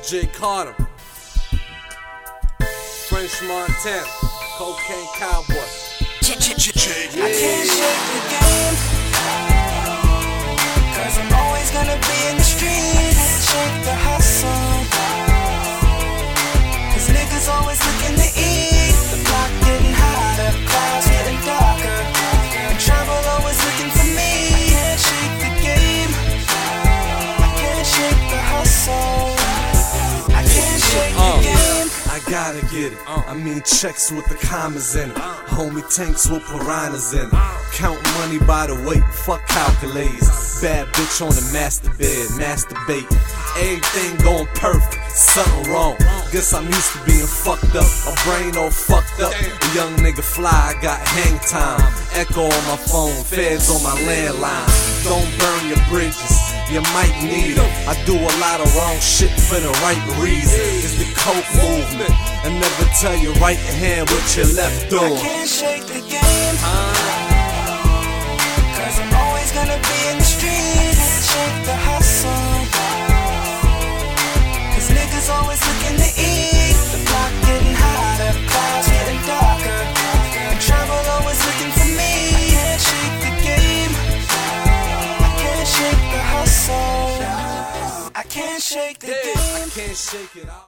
Jay Carter, French Montana, Cocaine Cowboy. I can't shake the game, 'cause I'm always gonna be in the streets. Shake the hustle, 'cause niggas always looking to eat. The block getting hotter, clouds getting darker, and trouble always looking for me. Can't shake the game, I can't shake the hustle, I can't shake the game. I gotta get it. I mean checks with the commas in it. Homie tanks with piranhas in it. Count money by the weight, fuck calculators. Bad bitch on the master bed, masturbate. Everything going perfect, something wrong. Guess I'm used to being fucked up. My brain all fucked up. A young nigga fly, I got hang time. Echo on my phone, feds on my landline. Don't burn your bridges, you might need it. I do a lot of wrong shit for the right reason. It's the coke movement. I never tell your right hand what your left doing. I can't shake the game, 'cause I'm always gonna be in the streets. Shake the hustle, 'cause niggas always looking to eat. The block getting hotter, clouds getting darker, and trouble always looking for me. Can't shake the game, I can't shake the hustle, I can't shake the game. I can't shake it out.